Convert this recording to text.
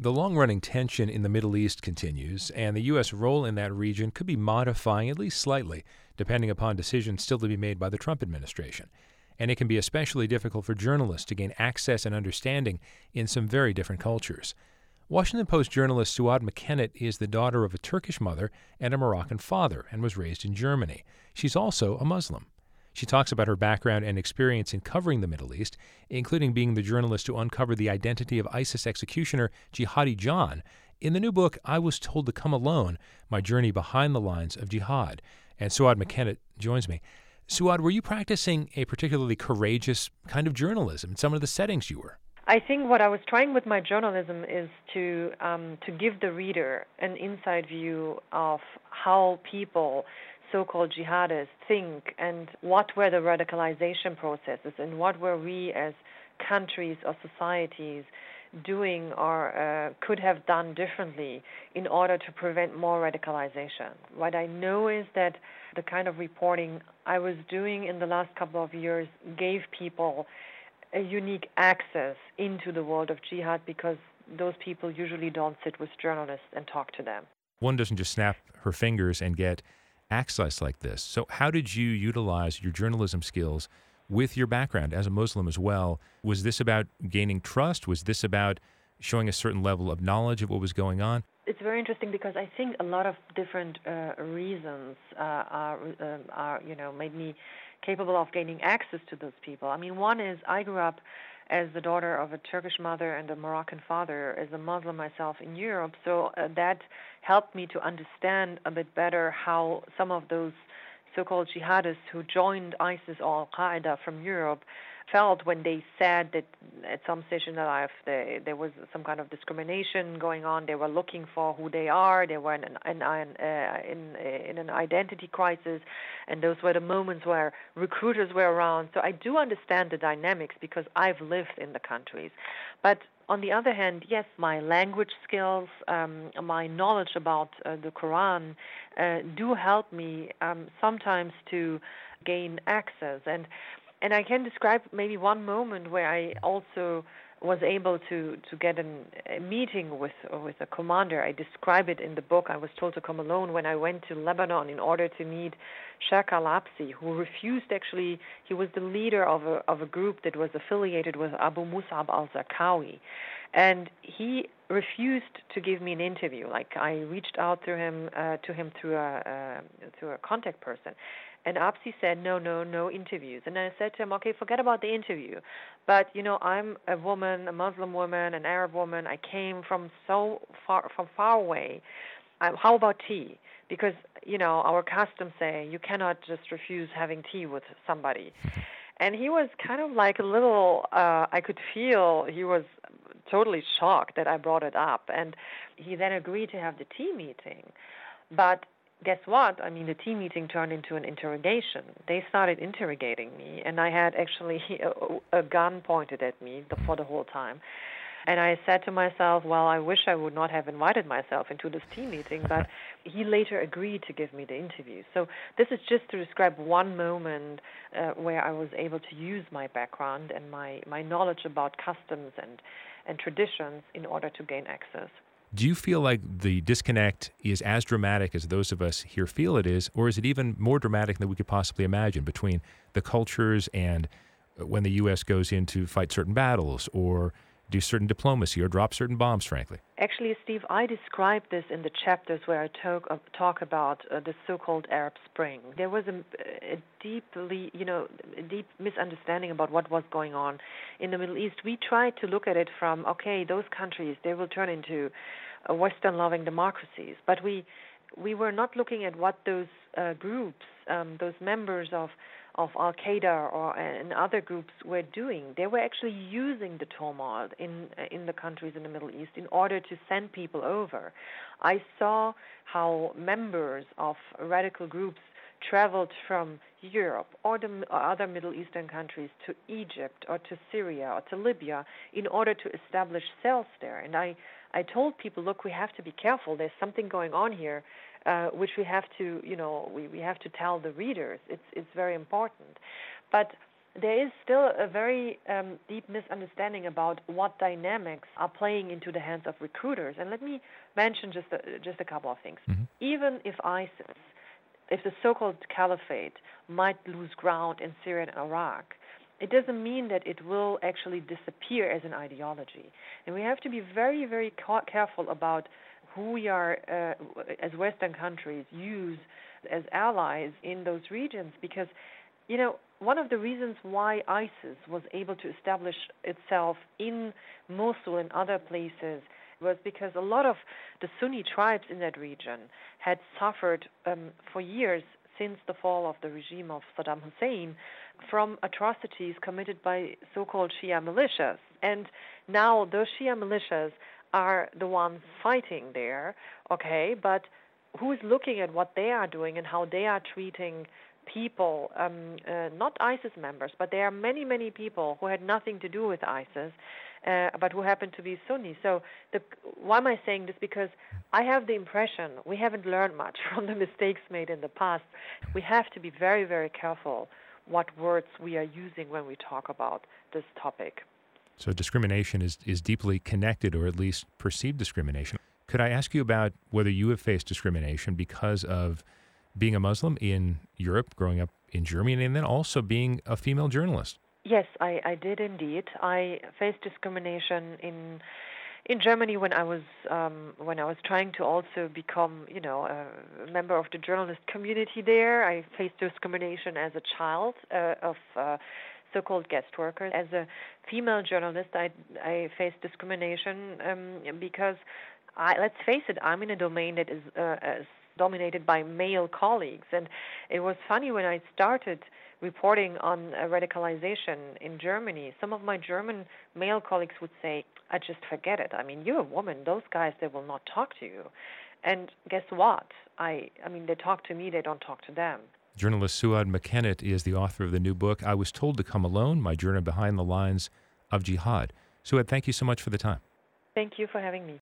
The long-running tension in the Middle East continues, and the U.S. role in that region could be modifying at least slightly, depending upon decisions still to be made by the Trump administration. And it can be especially difficult for journalists to gain access and understanding in some very different cultures. Washington Post journalist Suad Makennet is the daughter of a Turkish mother and a Moroccan father and was raised in Germany. She's also a Muslim. She talks about her background and experience in covering the Middle East, including being the journalist who uncovered the identity of ISIS executioner Jihadi John in the new book, I Was Told to Come Alone, My Journey Behind the Lines of Jihad. And Suad Makennet joins me. Suad, were you practicing a particularly courageous kind of journalism in some of the settings you were? I think what I was trying with my journalism is to give the reader an inside view of how people, so-called jihadists, think and what were the radicalization processes and what were we as countries or societies doing or could have done differently in order to prevent more radicalization. What I know is that the kind of reporting I was doing in the last couple of years gave people a unique access into the world of jihad because those people usually don't sit with journalists and talk to them. One doesn't just snap her fingers and get access like this. So how did you utilize your journalism skills with your background as a Muslim as well? Was this about gaining trust? Was this about showing a certain level of knowledge of what was going on? It's very interesting because I think a lot of different reasons made me capable of gaining access to those people. I mean, one is I grew up as the daughter of a Turkish mother and a Moroccan father, as a Muslim myself in Europe, so that helped me to understand a bit better how some of those so-called jihadists who joined ISIS or Al-Qaeda from Europe felt when they said that at some stage in their life there was some kind of discrimination going on. They were looking for who they are. They were in an identity crisis, and those were the moments where recruiters were around. So I do understand the dynamics because I've lived in the countries. But on the other hand, yes, my language skills, my knowledge about the Quran do help me sometimes to gain access. And I can describe maybe one moment where I also was able to get a meeting with a commander. I describe it in the book, I Was Told to Come Alone, when I went to Lebanon in order to meet Sheikh Al-Absi, who refused actually. He was the leader of a group that was affiliated with Abu Mus'ab al-Zarqawi. And he refused to give me an interview. Like, I reached out to him through a contact person. And Absi said, no interviews. And I said to him, okay, forget about the interview. But, I'm a woman, a Muslim woman, an Arab woman. I came from far away. How about tea? Because, our customs say you cannot just refuse having tea with somebody. And he was kind of like a little, I could feel he was totally shocked that I brought it up. And he then agreed to have the tea meeting. But guess what? I mean, the tea meeting turned into an interrogation. They started interrogating me, and I had actually a gun pointed at me for the whole time. And I said to myself, well, I wish I would not have invited myself into this tea meeting, but he later agreed to give me the interview. So this is just to describe one moment where I was able to use my background and my knowledge about customs and traditions in order to gain access. Do you feel like the disconnect is as dramatic as those of us here feel it is, or is it even more dramatic than we could possibly imagine between the cultures and when the U.S. goes in to fight certain battles or do certain diplomacy or drop certain bombs, frankly? Actually, Steve, I describe this in the chapters where I talk about the so-called Arab Spring. There was a deep misunderstanding about what was going on in the Middle East. We tried to look at it from, okay, those countries, they will turn into Western-loving democracies. But we were not looking at what those groups, those members of Al-Qaeda and other groups were doing. They were actually using the turmoil in the countries in the Middle East in order to send people over. I saw how members of radical groups traveled from Europe or other Middle Eastern countries to Egypt or to Syria or to Libya in order to establish cells there. And I told people, look, we have to be careful. There's something going on here, which we have to, we have to tell the readers. It's very important. But There is still a very deep misunderstanding about what dynamics are playing into the hands of recruiters. And let me mention just a couple of things. Mm-hmm. Even if ISIS, if the so-called caliphate might lose ground in Syria and Iraq, it doesn't mean that it will actually disappear as an ideology. And we have to be very, very careful about who we are, as Western countries, use as allies in those regions, because one of the reasons why ISIS was able to establish itself in Mosul and other places was because a lot of the Sunni tribes in that region had suffered for years since the fall of the regime of Saddam Hussein from atrocities committed by so-called Shia militias. And now those Shia militias are the ones fighting there, okay, but who is looking at what they are doing and how they are treating people, not ISIS members, but there are many, many people who had nothing to do with ISIS, but who happen to be Sunni. So why am I saying this? Because I have the impression we haven't learned much from the mistakes made in the past. We have to be very, very careful what words we are using when we talk about this topic. So discrimination is deeply connected, or at least perceived discrimination. Could I ask you about whether you have faced discrimination because of being a Muslim in Europe, growing up in Germany, and then also being a female journalist? Yes, I did indeed. I faced discrimination in Germany when I was trying to also become, a member of the journalist community there. I faced discrimination as a child of so-called guest workers. As a female journalist, I faced discrimination because, let's face it, I'm in a domain that is dominated by male colleagues. And it was funny when I started reporting on radicalization in Germany, some of my German male colleagues would say, I just forget it. I mean, you're a woman. Those guys, they will not talk to you. And guess what? I mean, they talk to me, they don't talk to them. Journalist Suad McKennett is the author of the new book, I Was Told to Come Alone, My Journey Behind the Lines of Jihad. Suad, thank you so much for the time. Thank you for having me.